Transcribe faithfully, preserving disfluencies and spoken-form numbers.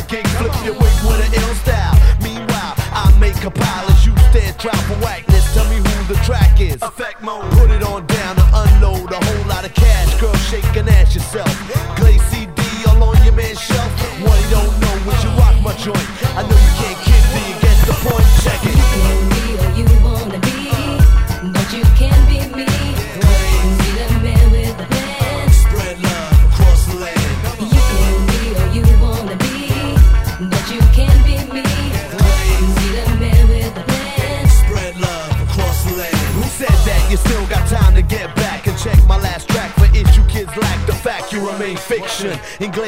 gig, flip your wig with an ill style. Meanwhile, I make a pile as you stand trial for whackness. Tell me who the track is. Effect mode. Put it on down to unload a whole lot of cash. Girl, shake and ask yourself. Glaze C D all on your man's shelf. What you don't know when you rock my joint. I know you can't kid till you get the point. Check it. You can be or you wanna be, but you can't be me. Be the man with the plan. Spread love across the land. You can be or you wanna be, but you can't be me. Be the man with the plan. Spread love across the land. Who said that? You still got time to get back and check my last track. For it, you kids lack the fact you remain fiction. In